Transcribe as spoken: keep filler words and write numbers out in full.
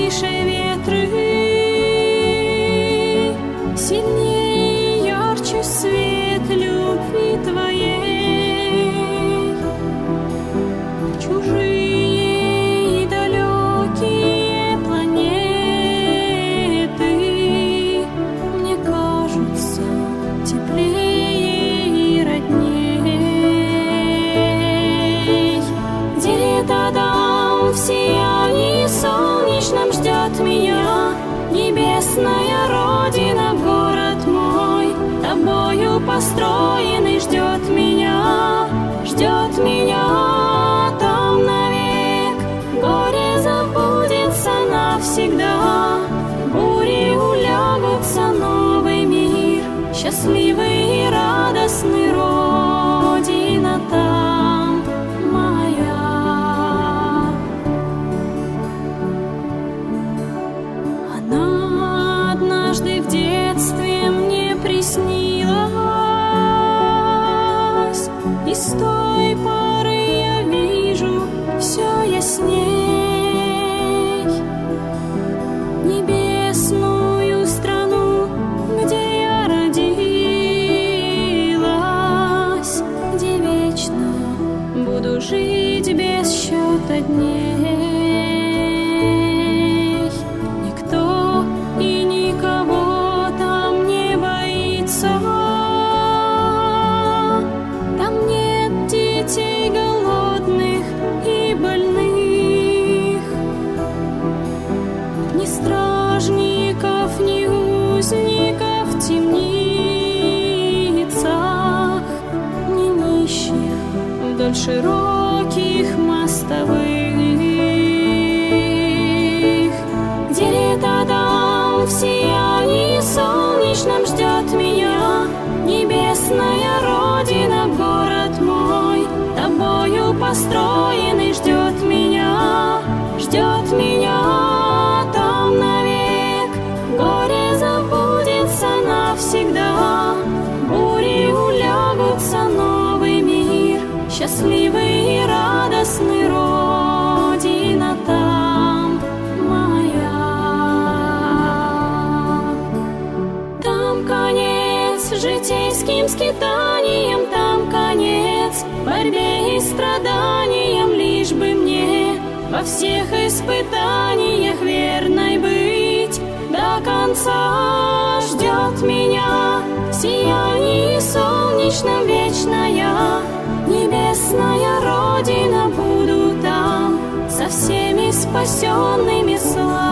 тише ветры, сильнее и ярче свет любви Твоей. Чужие и далекие планеты мне кажутся теплее и родней. Где-то там в сиянии солнечном ждет меня небесная родина, город мой, Тобою построенный ждет меня, ждет меня там навек. Горе забудется навсегда, бури улягутся, новый мир, счастливый и радостный, родина там моя. Она однажды в детстве мне приснилась, и с той поры я вижу все ясней небесную страну, где я родилась, где вечно буду жить без счета дней. Никто и никого там не боится, там нет детей голодных и больных, ни стражников, ни узников в темницах, ни нищих вдоль широких мостовых. Где-то там в сиянии солнечном ждет меня небесная родина, город мой, Тобою построенный ждет меня, ждет меня там навек. Горе забудется навсегда, бури улягутся, новый мир, счастливый и радостный, родина там моя. Там конец житейским скитаниям, там конец борьбе и страданиям, лишь бы мне во всех испытаниях верной быть до конца. Ждет меня в сиянии солнечном вечная небесная родина, буду там со всеми спасенными славой.